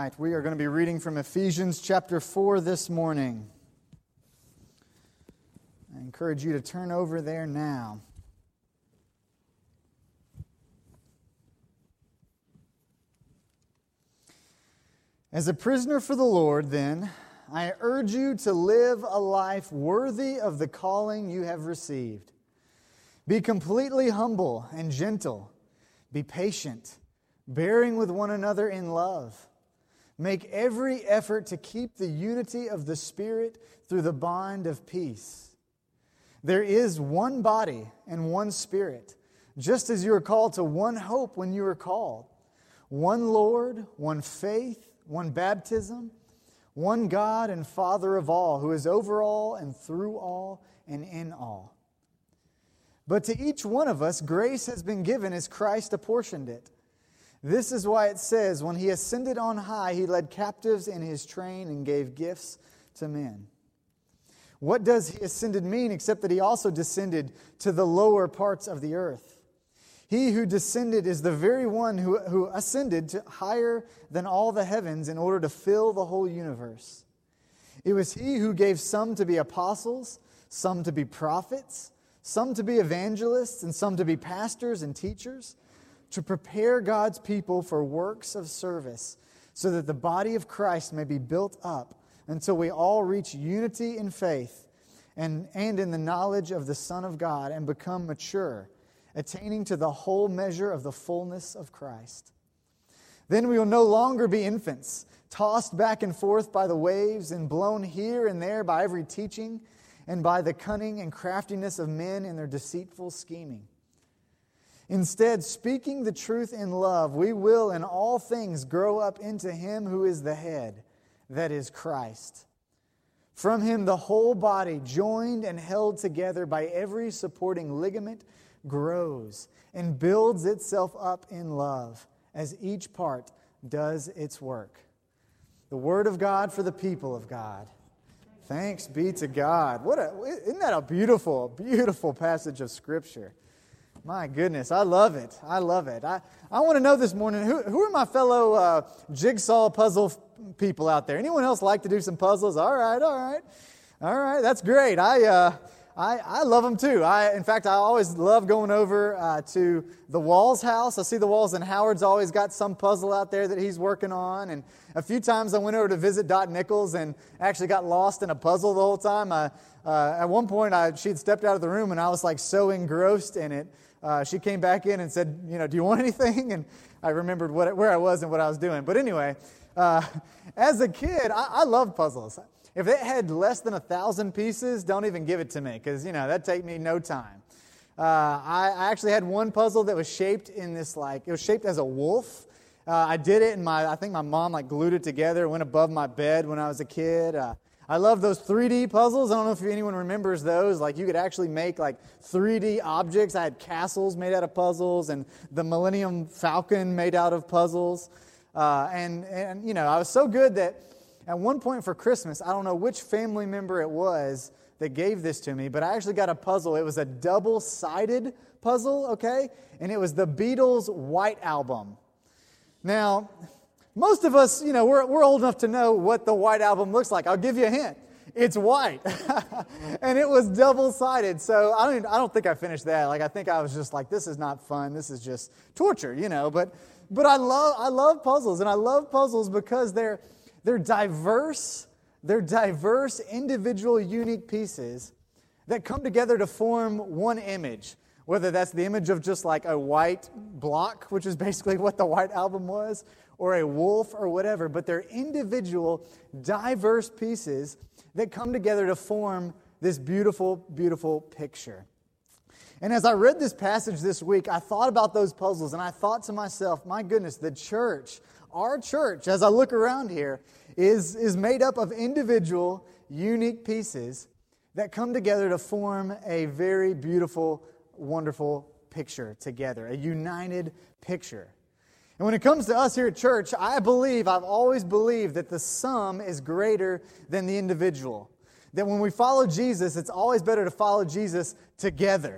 right, we are going to be reading from Ephesians chapter 4 this morning. I encourage you to turn over there now. As a prisoner for the Lord, then, I urge you to live a life worthy of the calling you have received. Be completely humble and gentle. Be patient, bearing with one another in love. Make every effort to keep the unity of the Spirit through the bond of peace. There is one body and one Spirit, just as you are called to one hope when you are called. One Lord, one faith, one baptism, one God and Father of all, who is over all and through all and in all. But to each one of us, grace has been given as Christ apportioned it. This is why it says, when He ascended on high, He led captives in His train and gave gifts to men. What does He ascended mean except that He also descended to the lower parts of the earth? He who descended is the very one who ascended to higher than all the heavens in order to fill the whole universe. It was He who gave some to be apostles, some to be prophets, some to be evangelists, and some to be pastors and teachers, to prepare God's people for works of service, so that the body of Christ may be built up until we all reach unity in faith and in the knowledge of the Son of God and become mature, attaining to the whole measure of the fullness of Christ. Then we will no longer be infants, tossed back and forth by the waves and blown here and there by every teaching and by the cunning and craftiness of men in their deceitful scheming. Instead, speaking the truth in love, we will in all things grow up into Him who is the head, that is Christ. From Him the whole body, joined and held together by every supporting ligament, grows and builds itself up in love as each part does its work. The Word of God for the people of God. Thanks be to God. Isn't that a beautiful, beautiful passage of Scripture? My goodness, I love it. I love it. I want to know this morning, who are my fellow jigsaw puzzle people out there? Anyone else like to do some puzzles? All right. That's great. I love them too. In fact, I always love going over to the Walls house. I see the Walls, and Howard's always got some puzzle out there that he's working on. And a few times I went over to visit Dot Nichols and actually got lost in a puzzle the whole time. At one point, she had stepped out of the room, and I was like so engrossed in it. She came back in and said, do you want anything? And I remembered where I was and what I was doing. But anyway, as a kid, I loved puzzles. If it had less than 1,000 pieces, don't even give it to me, because, that'd take me no time. I actually had one puzzle that was shaped in this, it was shaped as a wolf. I did it, and I think my mom, glued it together. It went above my bed when I was a kid. I love those 3D puzzles. I don't know if anyone remembers those. You could actually make 3D objects. I had castles made out of puzzles and the Millennium Falcon made out of puzzles. And I was so good that at one point for Christmas, I don't know which family member it was that gave this to me, but I actually got a puzzle. It was a double-sided puzzle, okay? And it was the Beatles' White Album. Now, most of us, we're old enough to know what the White Album looks like. I'll give you a hint. It's white. And it was double-sided. So I don't think I finished that. I think I was just this is not fun. This is just torture, But I love puzzles. And I love puzzles because they're diverse. They're diverse, individual, unique pieces that come together to form one image. Whether that's the image of just a white block, which is basically what the White Album was, or a wolf or whatever, but they're individual, diverse pieces that come together to form this beautiful, beautiful picture. And as I read this passage this week, I thought about those puzzles, and I thought to myself, my goodness, the church, our church, as I look around here, is made up of individual, unique pieces that come together to form a very beautiful, wonderful picture together, a united picture. And when it comes to us here at church, I've always believed that the sum is greater than the individual. That when we follow Jesus, it's always better to follow Jesus together.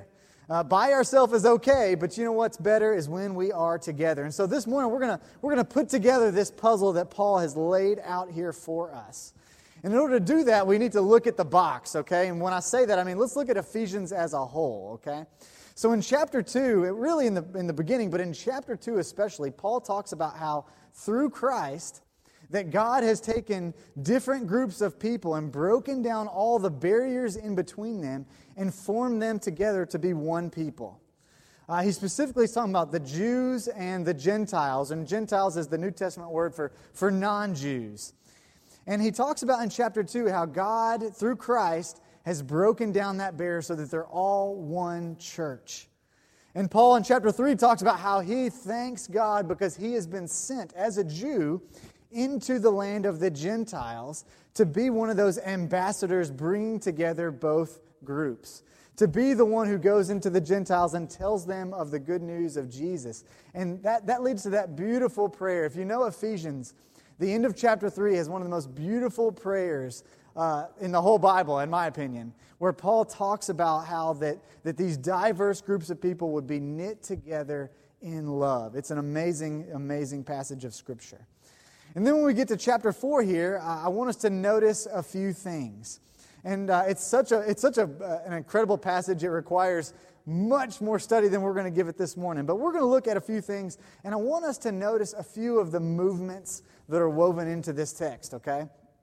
By ourselves is okay, but you know what's better is when we are together. And so this morning we're gonna put together this puzzle that Paul has laid out here for us. And in order to do that, we need to look at the box, okay? And when I say that, I mean let's look at Ephesians as a whole, okay? So in chapter 2, really in the beginning, but in chapter 2 especially, Paul talks about how through Christ that God has taken different groups of people and broken down all the barriers in between them and formed them together to be one people. He specifically is talking about the Jews and the Gentiles, and Gentiles is the New Testament word for non-Jews. And he talks about in chapter 2 how God, through Christ, has broken down that barrier so that they're all one church. And Paul in chapter 3 talks about how he thanks God because he has been sent as a Jew into the land of the Gentiles to be one of those ambassadors bringing together both groups. To be the one who goes into the Gentiles and tells them of the good news of Jesus. And that leads to that beautiful prayer. If you know Ephesians, the end of chapter 3 has one of the most beautiful prayers in the whole Bible, in my opinion, where Paul talks about how that these diverse groups of people would be knit together in love. It's an amazing, amazing passage of Scripture. And then when we get to chapter 4 here, I want us to notice a few things. And it's such an incredible passage. It requires much more study than we're going to give it this morning. But we're going to look at a few things, and I want us to notice a few of the movements that are woven into this text, okay?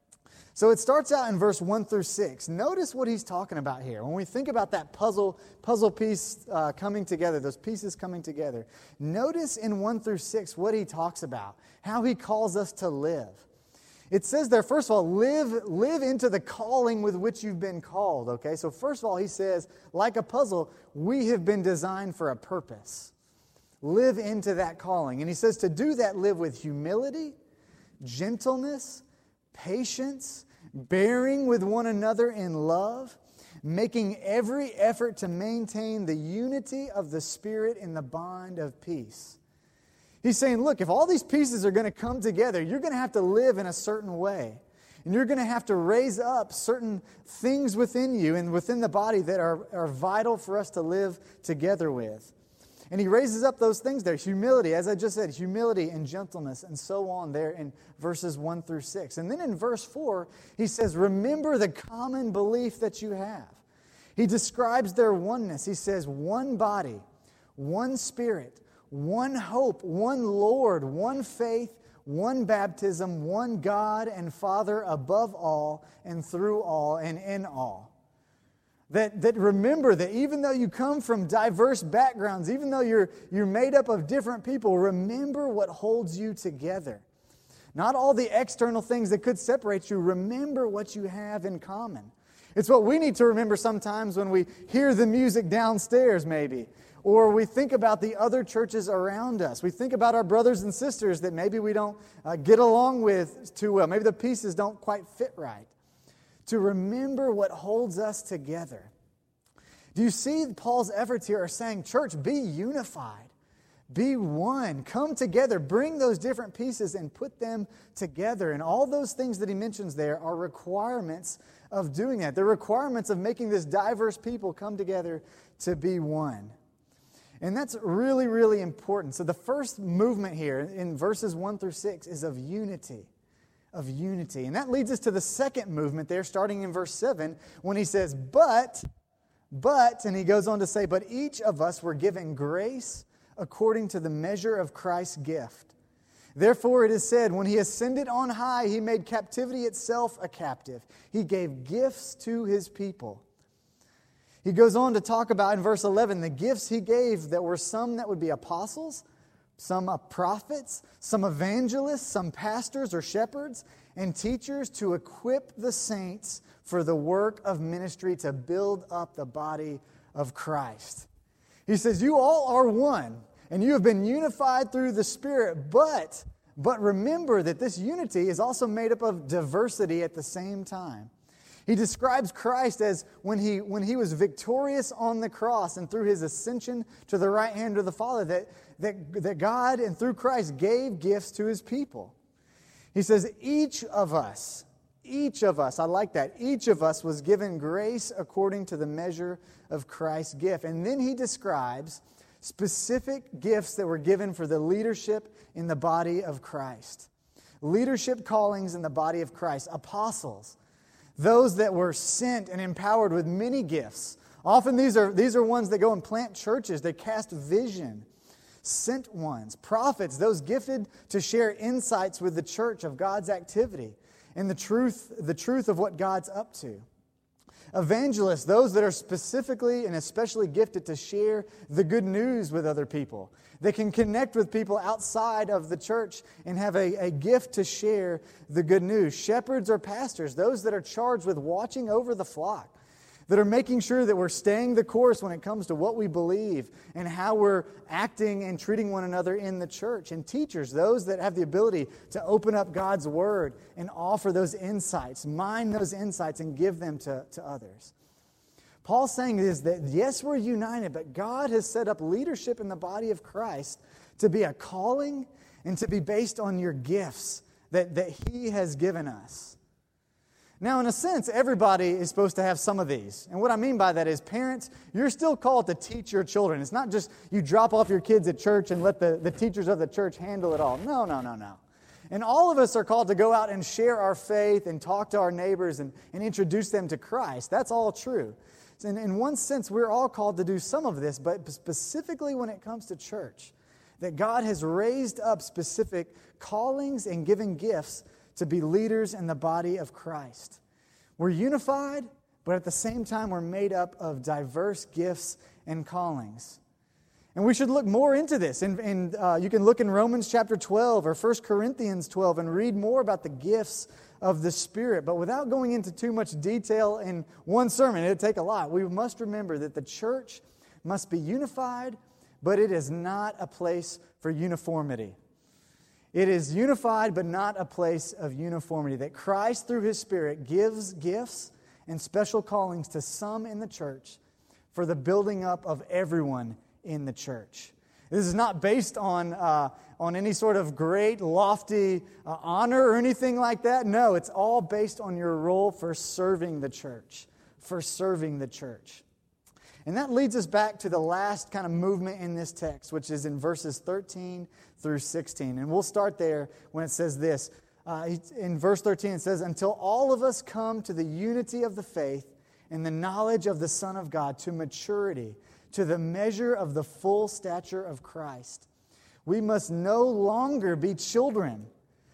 So it starts out in verse 1 through 6. Notice what he's talking about here. When we think about that puzzle piece coming together, those pieces coming together, notice in 1 through 6 what he talks about, how he calls us to live. It says there, first of all, live into the calling with which you've been called, okay? So first of all, he says, like a puzzle, we have been designed for a purpose. Live into that calling. And he says to do that, live with humility, gentleness, patience, bearing with one another in love, making every effort to maintain the unity of the Spirit in the bond of peace. He's saying, look, if all these pieces are going to come together, you're going to have to live in a certain way. And you're going to have to raise up certain things within you and within the body that are vital for us to live together with. And he raises up those things there. Humility, as I just said, humility and gentleness and so on there in verses 1 through 6. And then in verse 4, he says, remember the common belief that you have. He describes their oneness. He says, one body, one Spirit, one hope, one Lord, one faith, one baptism, one God and Father above all and through all and in all. That remember that even though you come from diverse backgrounds, even though you're made up of different people, remember what holds you together. Not all the external things that could separate you. Remember what you have in common. It's what we need to remember sometimes when we hear the music downstairs maybe, or we think about the other churches around us. We think about our brothers and sisters that maybe we don't get along with too well. Maybe the pieces don't quite fit right. To remember what holds us together. Do you see Paul's efforts here are saying, church, be unified. Be one. Come together. Bring those different pieces and put them together. And all those things that he mentions there are requirements of doing that. They're requirements of making this diverse people come together to be one. And that's really, really important. So the first movement here in verses 1 through 6 is of unity. Of unity. And that leads us to the second movement there, starting in verse 7, when he says, but, and he goes on to say, but each of us were given grace according to the measure of Christ's gift. Therefore it is said, when he ascended on high, he made captivity itself a captive. He gave gifts to his people. He goes on to talk about in verse 11, the gifts he gave that were some that would be apostles, some prophets, some evangelists, some pastors or shepherds, and teachers to equip the saints for the work of ministry to build up the body of Christ. He says, you all are one, and you have been unified through the Spirit, but remember that this unity is also made up of diversity at the same time. He describes Christ as when he was victorious on the cross and through his ascension to the right hand of the Father, that God and through Christ gave gifts to his people. He says each of us Each of us, I like that, each of us was given grace according to the measure of Christ's gift. And then he describes specific gifts that were given for the leadership in the body of Christ. Leadership callings in the body of Christ. Apostles, those that were sent and empowered with many gifts. Often these are ones that go and plant churches. They cast vision. Sent ones. Prophets, those gifted to share insights with the church of God's activity and the truth of what God's up to. Evangelists, those that are specifically and especially gifted to share the good news with other people. They can connect with people outside of the church and have a gift to share the good news. Shepherds or pastors, those that are charged with watching over the flock, that are making sure that we're staying the course when it comes to what we believe and how we're acting and treating one another in the church. And teachers, those that have the ability to open up God's Word and offer those insights, mine those insights and give them to others. Paul's saying is that, yes, we're united, but God has set up leadership in the body of Christ to be a calling and to be based on your gifts that He has given us. Now, in a sense, everybody is supposed to have some of these. And what I mean by that is, parents, you're still called to teach your children. It's not just you drop off your kids at church and let the teachers of the church handle it all. No. And all of us are called to go out and share our faith and talk to our neighbors and introduce them to Christ. That's all true. And in one sense, we're all called to do some of this, but specifically when it comes to church, that God has raised up specific callings and given gifts to be leaders in the body of Christ. We're unified, but at the same time, we're made up of diverse gifts and callings. And we should look more into this. And you can look in Romans chapter 12 or 1 Corinthians 12 and read more about the gifts of the Spirit. But without going into too much detail in one sermon, it'd take a lot. We must remember that the church must be unified, but it is not a place for uniformity. It is unified, but not a place of uniformity. That Christ, through His Spirit, gives gifts and special callings to some in the church for the building up of everyone in the church. This is not based on any sort of great, lofty honor or anything like that. No, it's all based on your role for serving the church. And that leads us back to the last kind of movement in this text, which is in verses 13 through 16. And we'll start there when it says this. In verse 13 it says, "Until all of us come to the unity of the faith and the knowledge of the Son of God, to maturity, to the measure of the full stature of Christ. We must no longer be children,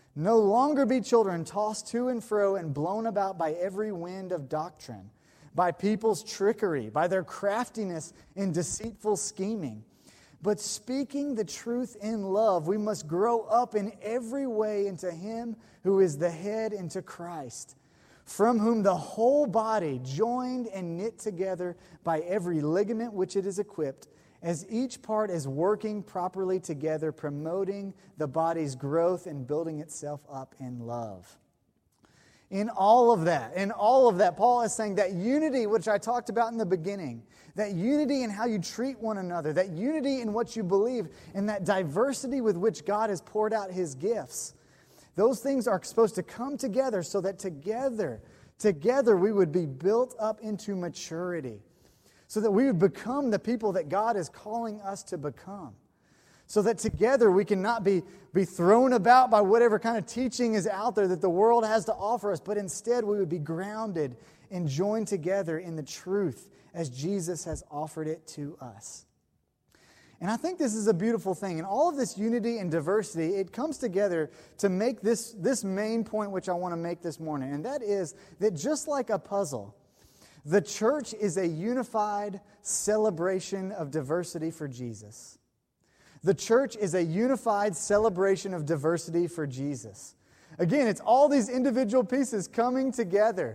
tossed to and fro and blown about by every wind of doctrine, by people's trickery, by their craftiness and deceitful scheming. But speaking the truth in love, we must grow up in every way into Him who is the head, into Christ, from whom the whole body, joined and knit together by every ligament which it is equipped, as each part is working properly together, promoting the body's growth and building itself up in love." In all of that, Paul is saying that unity, which I talked about in the beginning, that unity in how you treat one another, that unity in what you believe, and that diversity with which God has poured out His gifts, those things are supposed to come together so that together we would be built up into maturity, so that we would become the people that God is calling us to become. So that together we cannot be thrown about by whatever kind of teaching is out there that the world has to offer us, but instead we would be grounded and joined together in the truth as Jesus has offered it to us. And I think this is a beautiful thing. And all of this unity and diversity, it comes together to make this main point which I want to make this morning. And that is that just like a puzzle, the church is a unified celebration of diversity for Jesus. The church is a unified celebration of diversity for Jesus. Again, it's all these individual pieces coming together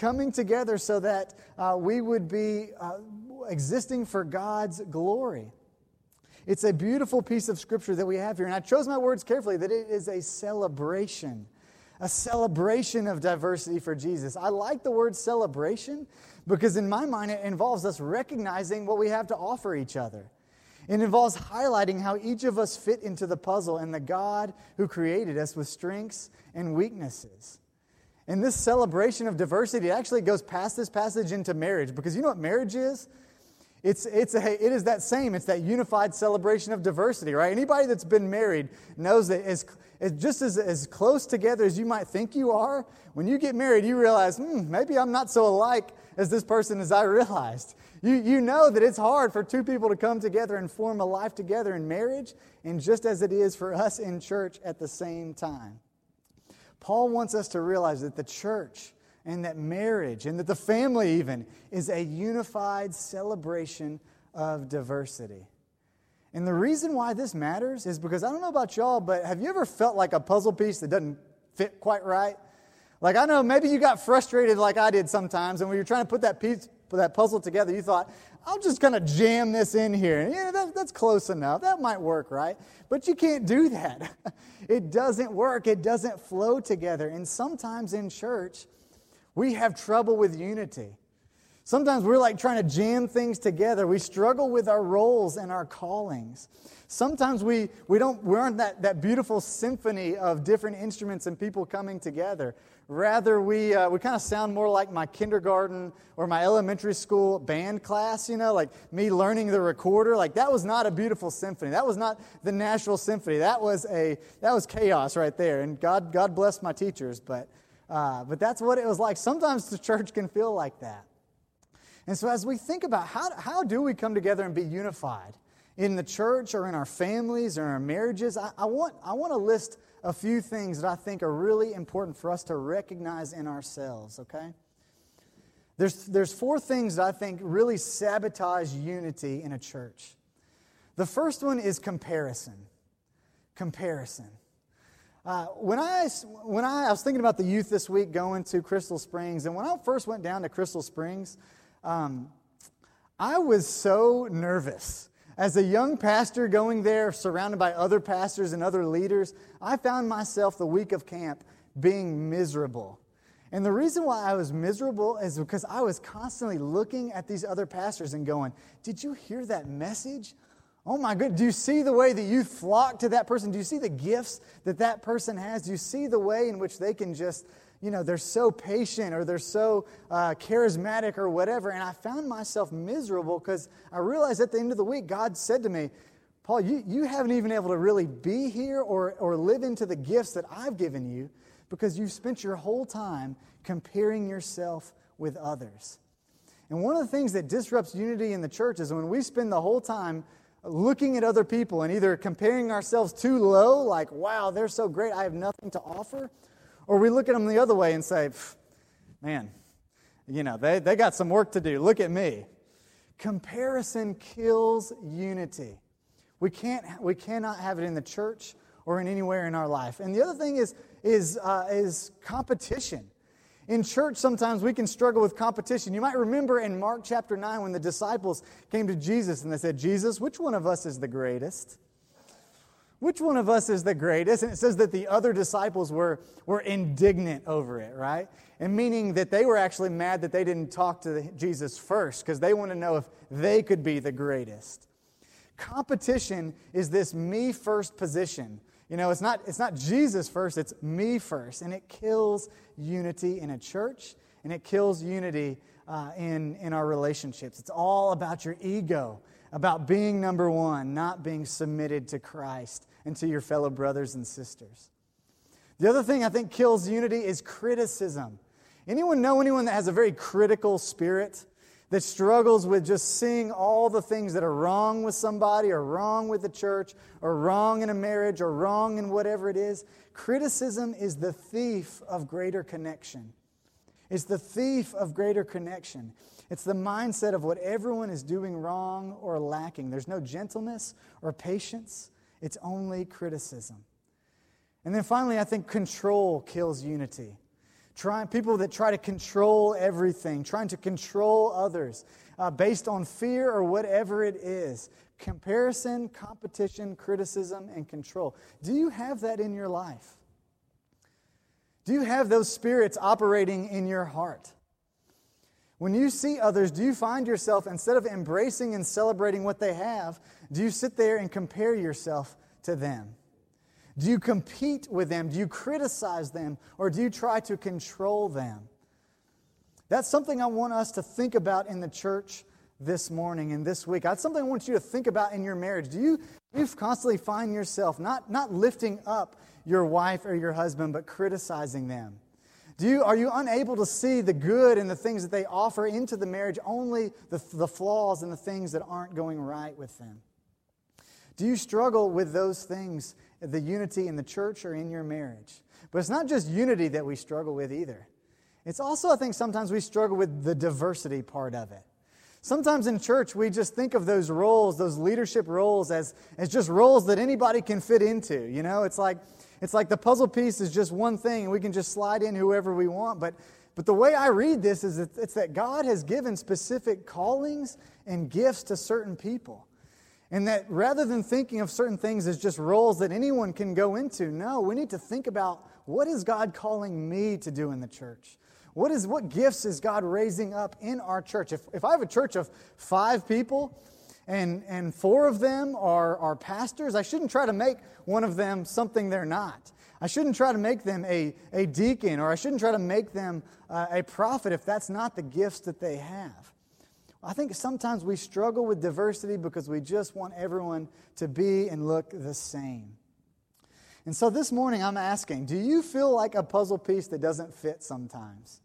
so that we would be existing for God's glory. It's a beautiful piece of Scripture that we have here. And I chose my words carefully, that it is a celebration of diversity for Jesus. I like the word celebration because in my mind it involves us recognizing what we have to offer each other. It involves highlighting how each of us fit into the puzzle and the God who created us with strengths and weaknesses. And this celebration of diversity actually goes past this passage into marriage, because you know what marriage is? It is that same. It's that unified celebration of diversity, right? Anybody that's been married knows that it's just as close together as you might think you are. When you get married, you realize, maybe I'm not so alike as this person as I realized. You know that it's hard for two people to come together and form a life together in marriage, and just as it is for us in church at the same time. Paul wants us to realize that the church and that marriage and that the family even is a unified celebration of diversity. And the reason why this matters is because, I don't know about y'all, but have you ever felt like a puzzle piece that doesn't fit quite right? Like, I know maybe you got frustrated like I did sometimes, and when you're trying to put that puzzle together, you thought, I'll just kind of jam this in here. And yeah, that's close enough. That might work, right? But you can't do that. It doesn't work. It doesn't flow together. And sometimes in church, we have trouble with unity. Sometimes we're like trying to jam things together. We struggle with our roles and our callings. Sometimes we aren't that beautiful symphony of different instruments and people coming together. Rather, we kind of sound more like my kindergarten or my elementary school band class, like me learning the recorder. Like, that was not a beautiful symphony. That was not the Nashville Symphony. That was chaos right there. And God bless my teachers, but that's what it was like. Sometimes the church can feel like that. And so as we think about how do we come together and be unified in the church or in our families or in our marriages, I want to list a few things that I think are really important for us to recognize in ourselves, okay? There's 4 things that I think really sabotage unity in a church. The first one is comparison. Comparison. When I was thinking about the youth this week going to Crystal Springs, and when I first went down to Crystal Springs, I was so nervous. As a young pastor going there, surrounded by other pastors and other leaders, I found myself the week of camp being miserable. And the reason why I was miserable is because I was constantly looking at these other pastors and going, did you hear that message? Oh my goodness, do you see the way that you flock to that person? Do you see the gifts that person has? Do you see the way in which they can just, they're so patient or they're so charismatic or whatever? And I found myself miserable because I realized at the end of the week, God said to me, Paul, you haven't even been able to really be here or live into the gifts that I've given you because you've spent your whole time comparing yourself with others. And one of the things that disrupts unity in the church is when we spend the whole time looking at other people and either comparing ourselves too low, like, wow, they're so great, I have nothing to offer, or we look at them the other way and say, man, they got some work to do. Look at me. Comparison kills unity. We cannot have it in the church or in anywhere in our life. And the other thing is competition. In church, sometimes we can struggle with competition. You might remember in Mark chapter 9 when the disciples came to Jesus and they said, Jesus, which one of us is the greatest? Which one of us is the greatest? And it says that the other disciples were indignant over it, right? And meaning that they were actually mad that they didn't talk to Jesus first because they want to know if they could be the greatest. Competition is this me first position. It's not Jesus first, it's me first. And it kills unity in a church, and it kills unity in our relationships. It's all about your ego, about being number one, not being submitted to Christ and to your fellow brothers and sisters. The other thing I think kills unity is criticism. Anyone know anyone that has a very critical spirit? That struggles with just seeing all the things that are wrong with somebody or wrong with the church or wrong in a marriage or wrong in whatever it is. Criticism is the thief of greater connection. It's the thief of greater connection. It's the mindset of what everyone is doing wrong or lacking. There's no gentleness or patience. It's only criticism. And then finally, I think control kills unity. People that try to control everything, trying to control others based on fear or whatever it is. Comparison, competition, criticism, and control. Do you have that in your life? Do you have those spirits operating in your heart? When you see others, do you find yourself, instead of embracing and celebrating what they have, do you sit there and compare yourself to them? Do you compete with them? Do you criticize them? Or do you try to control them? That's something I want us to think about in the church this morning and this week. That's something I want you to think about in your marriage. Do you constantly find yourself not lifting up your wife or your husband, but criticizing them? Are you unable to see the good and the things that they offer into the marriage, only the flaws and the things that aren't going right with them? Do you struggle with those things, the unity in the church or in your marriage? But it's not just unity that we struggle with either. It's also, I think, sometimes we struggle with the diversity part of it. Sometimes in church, we just think of those roles, those leadership roles, as just roles that anybody can fit into. You know, it's like the puzzle piece is just one thing, and we can just slide in whoever we want. But the way I read this is it's that God has given specific callings and gifts to certain people. And that rather than thinking of certain things as just roles that anyone can go into, no, we need to think about, what is God calling me to do in the church? What gifts is God raising up in our church? If I have a church of 5 people and 4 of them are pastors, I shouldn't try to make one of them something they're not. I shouldn't try to make them a deacon, or I shouldn't try to make them a prophet if that's not the gifts that they have. I think sometimes we struggle with diversity because we just want everyone to be and look the same. And so this morning I'm asking, do you feel like a puzzle piece that doesn't fit sometimes?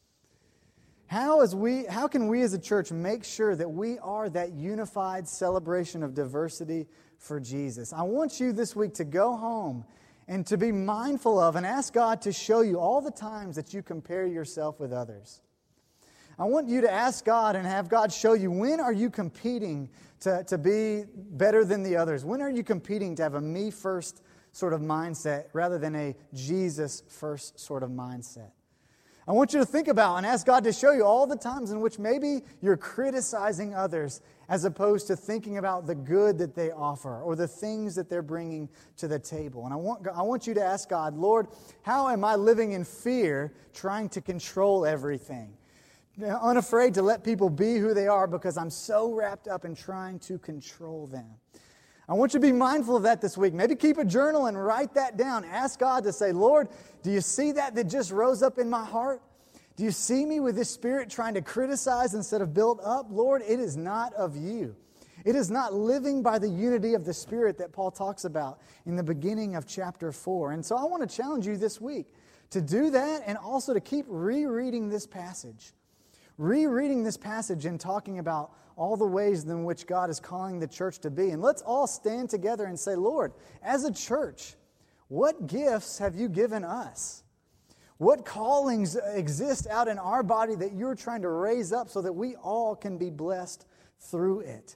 How can we as a church make sure that we are that unified celebration of diversity for Jesus? I want you this week to go home and to be mindful of and ask God to show you all the times that you compare yourself with others. I want you to ask God and have God show you, when are you competing to be better than the others? When are you competing to have a me first sort of mindset rather than a Jesus first sort of mindset? I want you to think about and ask God to show you all the times in which maybe you're criticizing others as opposed to thinking about the good that they offer or the things that they're bringing to the table. And I want you to ask God, Lord, how am I living in fear, trying to control everything? Unafraid to let people be who they are because I'm so wrapped up in trying to control them. I want you to be mindful of that this week. Maybe keep a journal and write that down. Ask God to say, Lord, do you see that just rose up in my heart? Do you see me with this spirit trying to criticize instead of build up? Lord, it is not of you. It is not living by the unity of the Spirit that Paul talks about in the beginning of chapter 4. And so I want to challenge you this week to do that and also to keep rereading this passage. Rereading this passage and talking about all the ways in which God is calling the church to be. And let's all stand together and say, Lord, as a church, what gifts have you given us? What callings exist out in our body that you're trying to raise up so that we all can be blessed through it?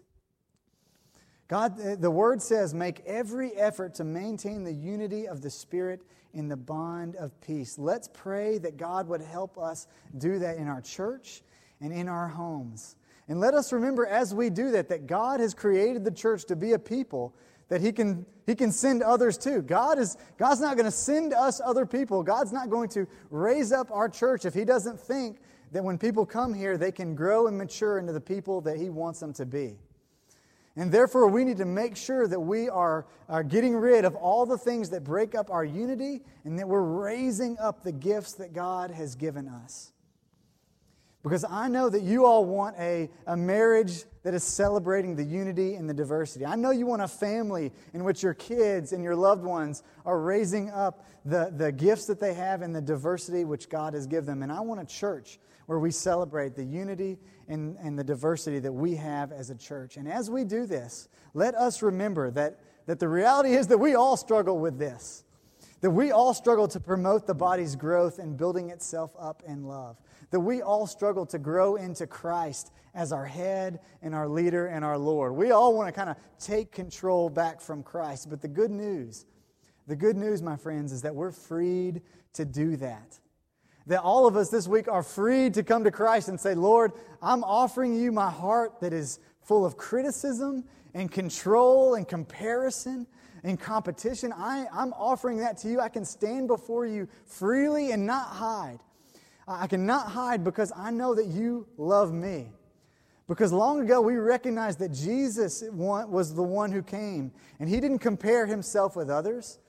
God, the Word says, make every effort to maintain the unity of the Spirit in the bond of peace. Let's pray that God would help us do that in our church and in our homes. And let us remember as we do that God has created the church to be a people that He can send others to. God's not going to send us other people. God's not going to raise up our church if He doesn't think that when people come here, they can grow and mature into the people that He wants them to be. And therefore, we need to make sure that we are getting rid of all the things that break up our unity and that we're raising up the gifts that God has given us. Because I know that you all want a marriage that is celebrating the unity and the diversity. I know you want a family in which your kids and your loved ones are raising up the gifts that they have and the diversity which God has given them. And I want a church where we celebrate the unity and the diversity that we have as a church. And as we do this, let us remember that the reality is that we all struggle with this. That we all struggle to promote the body's growth and building itself up in love. That we all struggle to grow into Christ as our head and our leader and our Lord. We all want to kind of take control back from Christ. But the good news, my friends, is that we're freed to do that. That all of us this week are free to come to Christ and say, Lord, I'm offering you my heart that is full of criticism and control and comparison and competition. I'm offering that to you. I can stand before you freely and not hide. I cannot hide because I know that you love me. Because long ago we recognized that Jesus was the one who came. And He didn't compare Himself with others.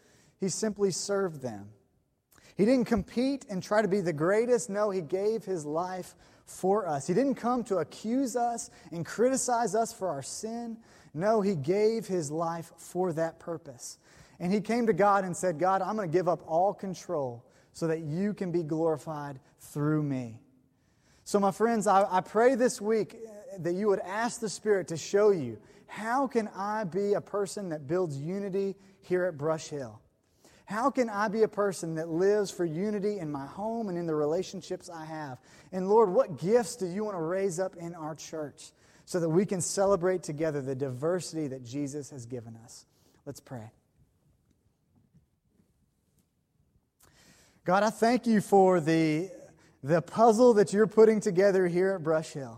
He simply served them. He didn't compete and try to be the greatest. No, He gave His life for us. He didn't come to accuse us and criticize us for our sin. No, He gave His life for that purpose. And He came to God and said, God, I'm going to give up all control so that You can be glorified through me. So my friends, I pray this week that you would ask the Spirit to show you, how can I be a person that builds unity here at Brush Hill? How can I be a person that lives for unity in my home and in the relationships I have? And Lord, what gifts do You want to raise up in our church so that we can celebrate together the diversity that Jesus has given us? Let's pray. God, I thank You for the puzzle that You're putting together here at Brush Hill.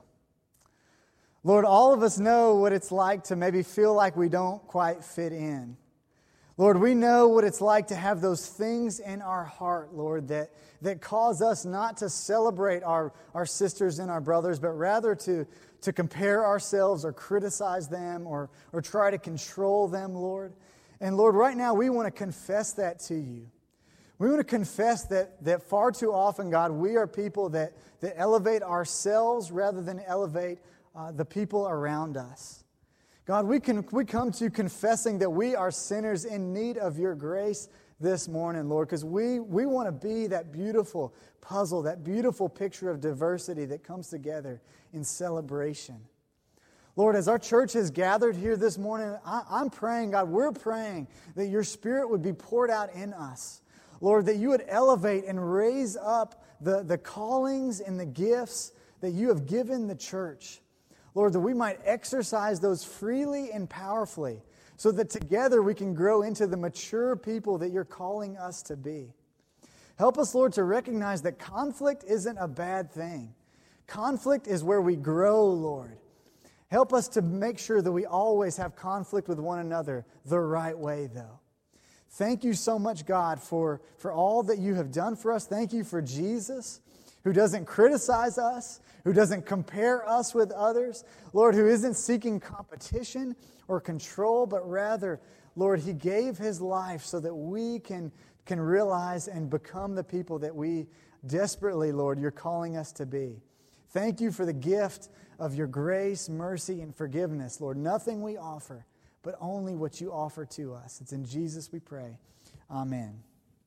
Lord, all of us know what it's like to maybe feel like we don't quite fit in. Lord, we know what it's like to have those things in our heart, Lord, that cause us not to celebrate our sisters and our brothers, but rather to compare ourselves or criticize them or try to control them, Lord. And Lord, right now we want to confess that to You. We want to confess that far too often, God, we are people that elevate ourselves rather than elevate the people around us. God, we come to confessing that we are sinners in need of Your grace this morning, Lord, because we want to be that beautiful puzzle, that beautiful picture of diversity that comes together in celebration. Lord, as our church has gathered here this morning, I'm praying, God, we're praying that Your Spirit would be poured out in us. Lord, that You would elevate and raise up the callings and the gifts that You have given the church. Lord, that we might exercise those freely and powerfully so that together we can grow into the mature people that You're calling us to be. Help us, Lord, to recognize that conflict isn't a bad thing. Conflict is where we grow, Lord. Help us to make sure that we always have conflict with one another the right way, though. Thank You so much, God, for all that You have done for us. Thank You for Jesus, who doesn't criticize us, who doesn't compare us with others. Lord, who isn't seeking competition or control, but rather, Lord, He gave His life so that we can realize and become the people that we desperately, Lord, You're calling us to be. Thank You for the gift of Your grace, mercy, and forgiveness. Lord, nothing we offer, but only what You offer to us. It's in Jesus we pray. Amen.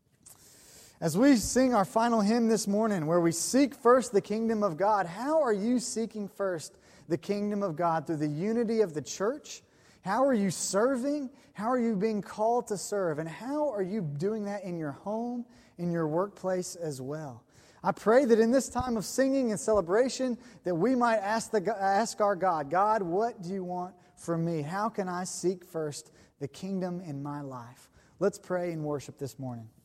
As we sing our final hymn this morning, where we seek first the kingdom of God, how are you seeking first the kingdom of God through the unity of the church? How are you serving? How are you being called to serve? And how are you doing that in your home, in your workplace as well? I pray that in this time of singing and celebration that we might ask our God, God, what do You want from me? How can I seek first the kingdom in my life? Let's pray and worship this morning.